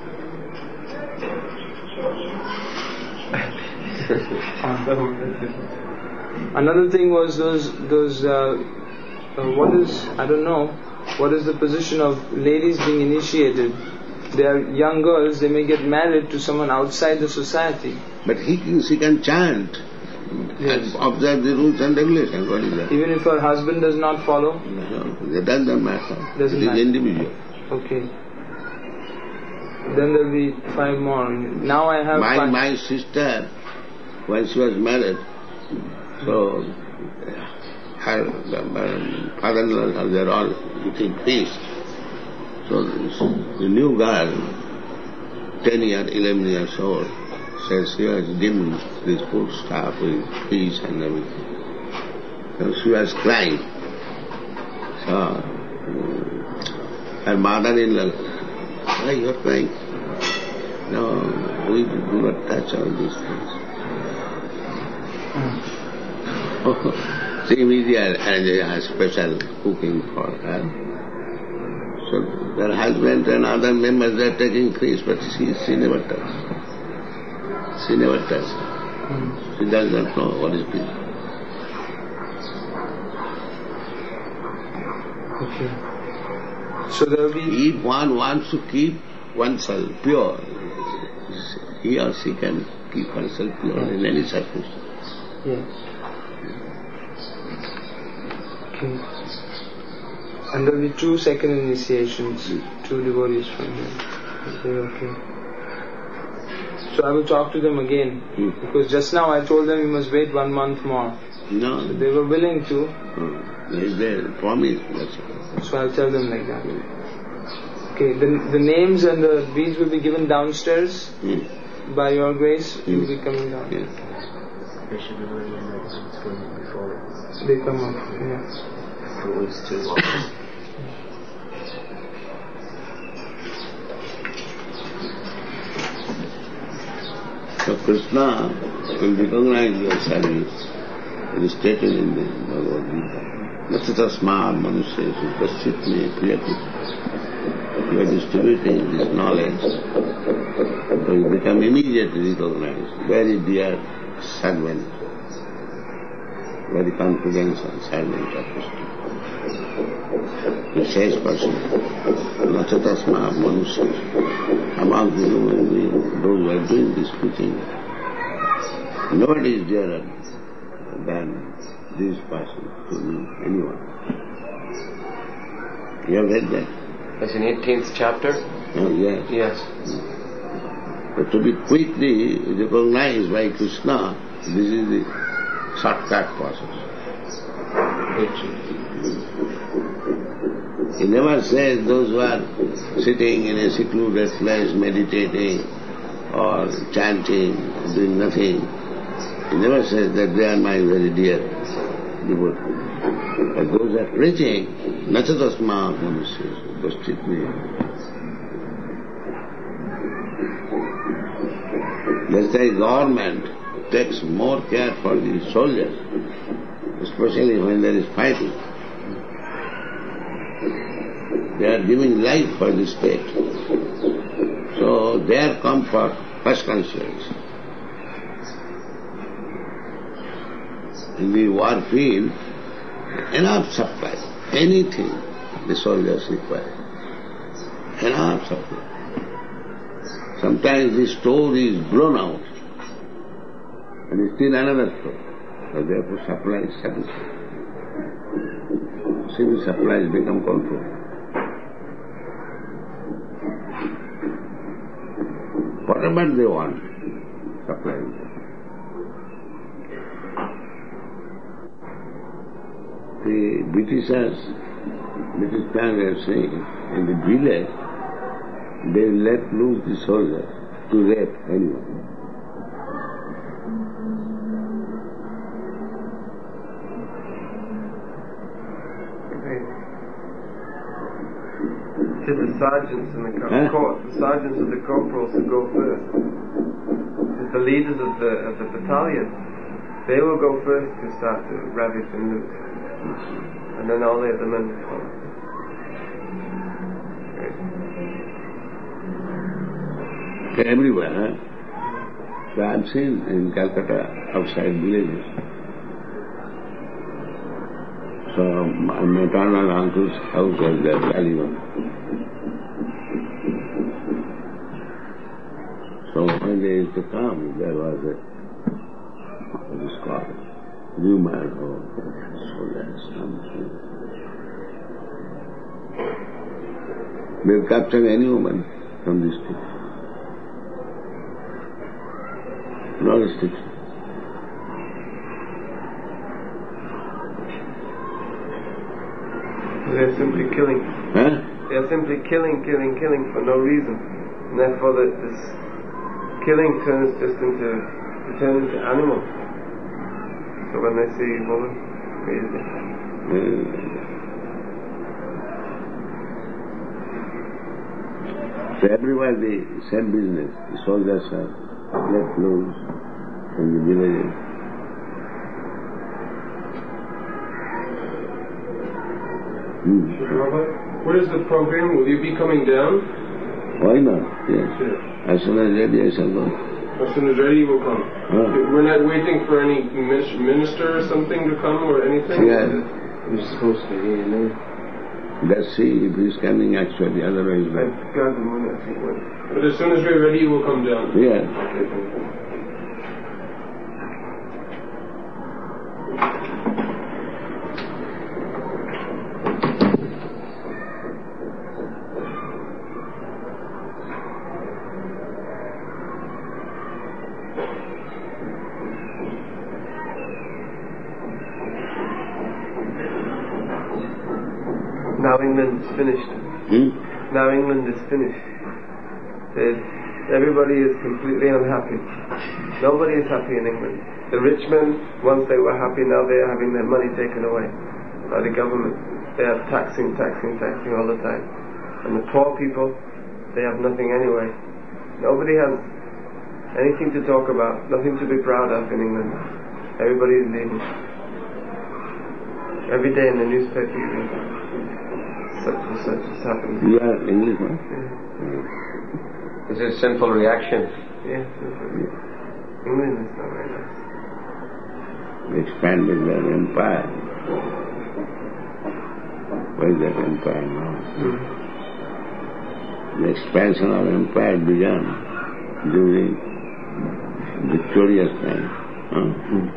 Speaker 6: Another thing was those those uh, uh, what is I don't know what is the position of ladies being initiated. They are young girls. They may get married to someone outside the society.
Speaker 3: But he can, she can chant
Speaker 6: Yes.
Speaker 3: and observe the rules and regulations. What is that?
Speaker 6: Even if her husband does not follow.
Speaker 3: No, that doesn't matter.
Speaker 6: Doesn't
Speaker 3: it is
Speaker 6: matter.
Speaker 3: individual.
Speaker 6: Okay. Then there will be five more. Now I have
Speaker 3: My
Speaker 6: five.
Speaker 3: my sister, when she was married, so her um, father-in-law, they are all eating fish. So the new girl, ten years, eleven years old, says she was dimmed this food stuff with fish and everything. So she was crying. So um, her mother-in-law, why you are crying? No, we do not touch all these things. So immediately arranged a special cooking for her. So her husband and other members they are taking fish, but she, she never touched. She never touched. Mm. She does not know what is fish.
Speaker 6: Okay. So there will be.
Speaker 3: If one wants to keep oneself pure, he or she can keep oneself pure in any circumstance.
Speaker 6: Yes. Okay. And there will be two second initiations, two devotees from here. Okay, okay. So I will talk to them again,
Speaker 3: Mm.
Speaker 6: because just now I told them you must wait one month more.
Speaker 3: No.
Speaker 6: So they were willing to,
Speaker 3: Mm. They, they promise, that's all.
Speaker 6: so I'll tell them like that. Okay, the, the names and the beads will be given downstairs.
Speaker 3: Mm.
Speaker 6: By your grace,
Speaker 3: Mm.
Speaker 6: you will be coming down.
Speaker 3: Yes.
Speaker 5: They should be ready in the it's going before
Speaker 6: They come up, yeah.
Speaker 5: at least two months.
Speaker 3: So Krishna will recognize your service. It is stated in the Bhagavad Gita. Nachatasmad manusyeshu paschitme priyati. You are distributing this knowledge, so you become immediately recognized. Very dear servant, very confidential servant of Krishna. The sage person, Nachatasmad manusyeshu. Among the human beings, those who are doing this preaching, nobody is dearer than this person to me, anyone. You have read that?
Speaker 5: That's in eighteenth chapter?
Speaker 3: Oh, yes.
Speaker 5: Yes.
Speaker 3: But to be quickly recognized by Krishna, this is the shortcut process. He never says those who are sitting in a secluded place, meditating or chanting, doing nothing. He never says that they are my very dear devotees. But those who are preaching, nachatasma manusyeshu paschitme. That's why government takes more care for the soldiers, especially when there is fighting. They are giving life for the state. So their comfort first concerns. In the war field, enough supply, anything the soldiers require. Enough supply. Sometimes the store is blown out And still another flow. So therefore supply is satisfied. Civil supplies become control. Whatever they want, supply. The Britishers, British plan were saying, in the village, they let loose the soldiers to rape anyone.
Speaker 4: To the sergeants and the co-
Speaker 3: Huh?
Speaker 4: corps, the sergeants and the corporals who go first. It's the leaders of the of the battalion. They will go first to start to ravage and loot, and then all the other men will follow.
Speaker 3: Okay, everywhere, huh? So I've seen in Calcutta, outside villages. So my maternal uncle's house was there, Valley. So when they used to come, there was a, what is called, rumor of soldiers something. They've captured any woman from this street. No restriction.
Speaker 4: They're simply killing.
Speaker 3: Huh?
Speaker 4: They're simply killing, killing, killing for no reason, and therefore the, this killing turns just into they turn into animals. So when they see a woman, crazy.
Speaker 3: Uh, so everywhere the same business. The soldiers are let loose from the villages. Hmm.
Speaker 7: Rabbi, what is the program? Will you be coming down?
Speaker 3: Why not? Yes.
Speaker 7: Yeah.
Speaker 3: As soon as ready, I shall go.
Speaker 7: As soon as ready, you will come.
Speaker 3: Huh.
Speaker 7: We're not waiting for any mis- minister or something to come or anything?
Speaker 3: Yeah.
Speaker 5: You're supposed to be in there.
Speaker 3: Let's see if he's coming actually, otherwise
Speaker 4: I
Speaker 3: no.
Speaker 4: got the money, I think. When
Speaker 7: But as soon as we're ready, you will come down.
Speaker 3: Yeah.
Speaker 4: now England is finished.
Speaker 3: Hmm?
Speaker 4: Now England is finished. There's, everybody is completely unhappy. Nobody is happy in England. The rich men, once they were happy, now they are having their money taken away by the government. They are taxing, taxing, taxing all the time. And the poor people, they have nothing anyway. Nobody has anything to talk about, nothing to be proud of in England. Everybody is leaving. Every day in the newspaper you read, such and such has happened.
Speaker 3: You are English, huh?
Speaker 4: Yeah.
Speaker 5: It's a simple reaction.
Speaker 4: Yeah, simple. England is not very nice.
Speaker 3: They expanded their empire. Where is that empire now?
Speaker 4: Mm.
Speaker 3: The expansion of empire began during Victoria's time. Huh?
Speaker 5: Mm.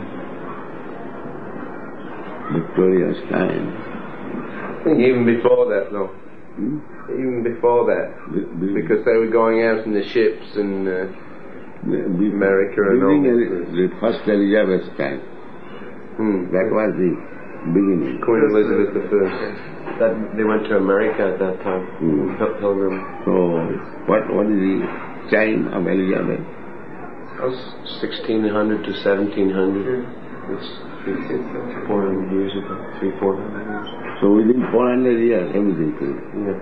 Speaker 3: Victoria's time.
Speaker 2: I think even before that, though.
Speaker 3: Hmm?
Speaker 2: Even before that,
Speaker 3: The- the-
Speaker 2: because they were going out in the ships and uh,
Speaker 3: the- the-
Speaker 2: America and all.
Speaker 3: during the first Elizabeth's time.
Speaker 2: hmm,
Speaker 3: That was the beginning.
Speaker 2: Queen Elizabeth the First.
Speaker 5: That they went to America at that time.
Speaker 3: Mm.
Speaker 5: Pil- Pilgrim.
Speaker 3: So, what what is the time of Elizabeth?
Speaker 5: That was sixteen hundred to seventeen hundred. It's four hundred years ago. Three, four hundred years.
Speaker 3: So within four hundred years, everything came.
Speaker 5: Yeah.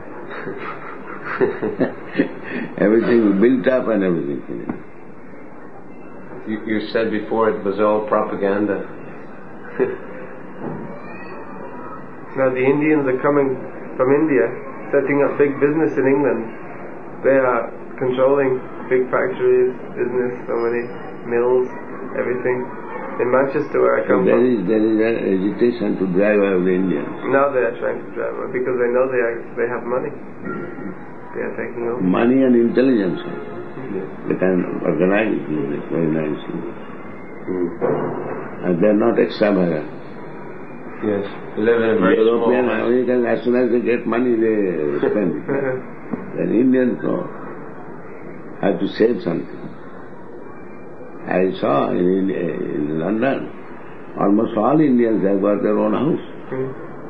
Speaker 3: Everything built up and everything came.
Speaker 5: You, you said before it was all propaganda.
Speaker 4: Now the Indians are coming from India, setting up big business in England. They are controlling big factories, business, so many mills, everything. In Manchester, where I
Speaker 3: So
Speaker 4: come
Speaker 3: there
Speaker 4: from,
Speaker 3: is there is an agitation to drive out the Indians.
Speaker 4: now they are trying to drive out because they know they are, they have money. They are taking over.
Speaker 3: Money and intelligence. They can organize business very nicely.
Speaker 5: Mm.
Speaker 3: And they're not extravagant.
Speaker 5: Yes, they live in a very small
Speaker 3: European,
Speaker 5: house.
Speaker 3: Americans, as soon as they get money, they spend it. Then Indians, no, have to save something. I saw in, in, in London, almost all Indians have got their own house.
Speaker 4: Mm.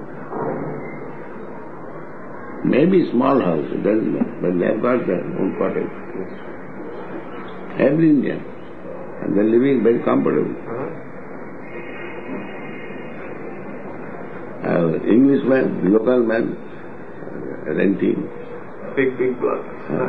Speaker 3: Maybe small house, it doesn't matter, but they have got their own cottage. Every Indian. And they're living very comfortably.
Speaker 4: Uh-huh.
Speaker 3: Uh, Englishman, local man, uh, renting.
Speaker 4: Big, big block.
Speaker 3: Uh,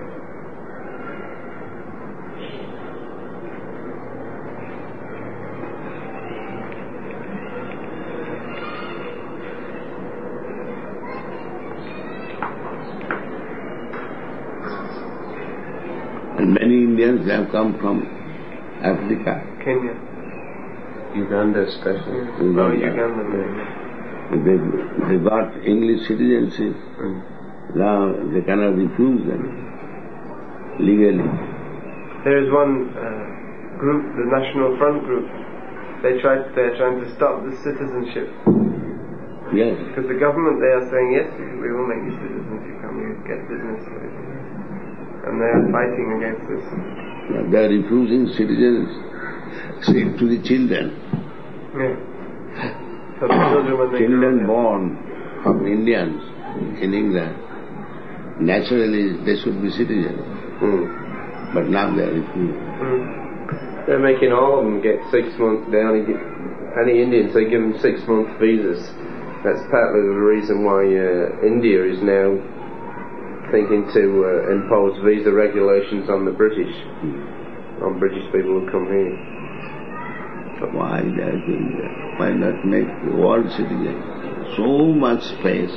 Speaker 3: and many Indians have come from Africa.
Speaker 4: Kenya.
Speaker 5: Uganda especially.
Speaker 3: Uganda.
Speaker 4: Oh, Uganda, maybe.
Speaker 3: They, they got English citizenship.
Speaker 5: Mm.
Speaker 3: Now they cannot refuse them legally.
Speaker 4: There is one uh, group, the National Front group. They tried. They're trying to stop the citizenship
Speaker 3: Yes.
Speaker 4: because the government. They are saying yes, we will make you citizens. You come, you get business, and they are fighting against this.
Speaker 3: They are refusing citizenship to the children.
Speaker 4: Yeah. So the children, when they
Speaker 3: Children
Speaker 4: grow,
Speaker 3: born from Indians in England, naturally they should be citizens.
Speaker 5: Mm.
Speaker 3: But now they are refusing.
Speaker 4: Mm.
Speaker 5: They're making all of them get six months. They only give any Indians. They give them six month visas. That's partly the reason why uh, India is now thinking to uh, impose visa regulations on the British,
Speaker 3: Hmm.
Speaker 5: on British people who come here.
Speaker 3: Why they are doing that? Why not make the world citizen? So much space.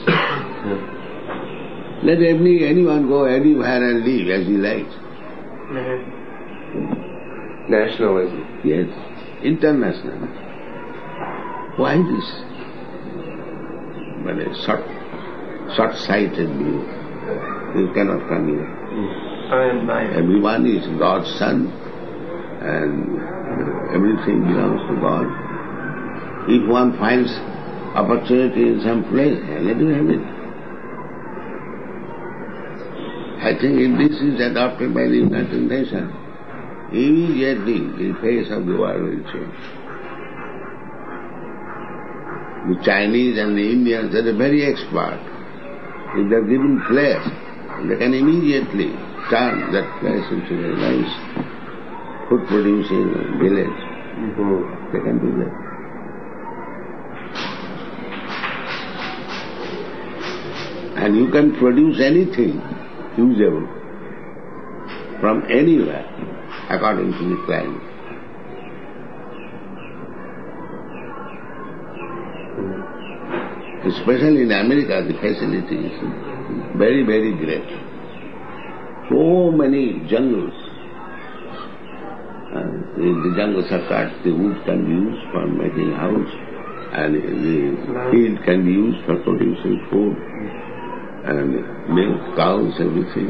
Speaker 3: Let any, anyone go anywhere and live as he likes.
Speaker 4: Mhm.
Speaker 5: Nationalism.
Speaker 3: Yes, international. Why this? But a short, short-sighted view. You cannot come here.
Speaker 4: I am mine.
Speaker 3: Everyone is God's son, and everything belongs to God. If one finds opportunity in some place, let him have it. I think if this is adopted by the United Nations, immediately the face of the world will change. The Chinese and the Indians are very expert. If they are given place, they can immediately turn that place into a nice food-producing village.
Speaker 5: Mm-hmm.
Speaker 3: They can do that. And you can produce anything usable from anywhere according to the climate. Especially in America, the facility is very, very great. So many jungles. Uh, the, the jungles are cut, the wood can be used for making house, and the field can be used for producing food, and milk, cows, everything.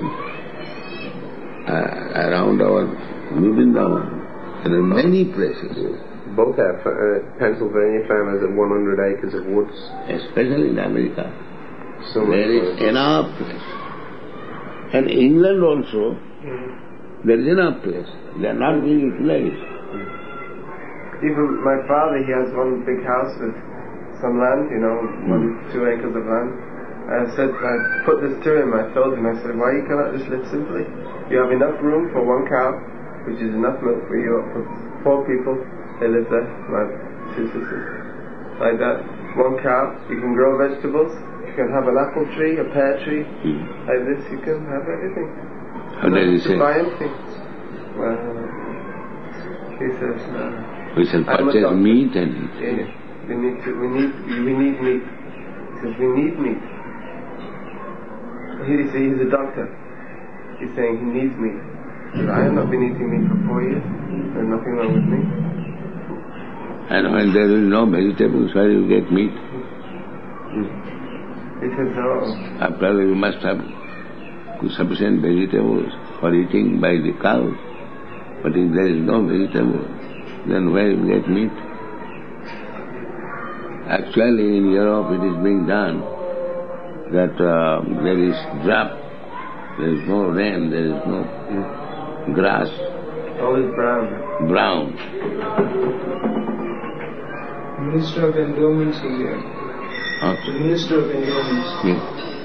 Speaker 3: Uh, around our Vrindavan, there are many places.
Speaker 5: Both have uh, Pennsylvania farmers have one hundred acres of woods.
Speaker 3: Especially in America.
Speaker 5: So much
Speaker 3: There is
Speaker 5: forest.
Speaker 3: enough place. And England also,
Speaker 4: Mm-hmm.
Speaker 3: there is enough place. They are not being utilized.
Speaker 4: Even my father, he has one big house with some land, you know, one, two acres of land. I said, I put this to him, I told him, I said, why you cannot just live simply? You have enough room for one cow, which is enough milk for you, for four people, they live there, my two sisters. Like that, one cow, you can grow vegetables, you can have an apple tree, a pear tree,
Speaker 3: Hmm.
Speaker 4: like this, you can have everything.
Speaker 3: How does he
Speaker 4: to
Speaker 3: say?
Speaker 4: buy anything. Well, he says, uh,
Speaker 3: We shall
Speaker 4: I'm a
Speaker 3: purchase
Speaker 4: doctor.
Speaker 3: meat and eat.
Speaker 4: Yeah, we need to. We need. We need meat. He says we need meat. He, he's a doctor. He's saying he needs meat. He says, I have not been eating meat for four years. There's nothing wrong with me.
Speaker 3: And when there is no vegetables, where you get meat?
Speaker 4: He says, oh,
Speaker 3: After all, you must have sufficient vegetables for eating by the cows. But if there is no vegetable, then where you get meat? Actually, in Europe it is being done that uh, there is drought, there is no rain, there is no grass.
Speaker 4: Always brown.
Speaker 3: Brown.
Speaker 4: Minister of Endowments is here.
Speaker 3: Okay.
Speaker 4: The Minister of Endowments.
Speaker 3: Yes.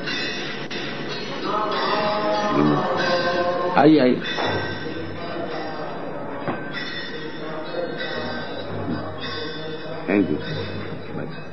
Speaker 3: Aye, aye. Thank you. Bye.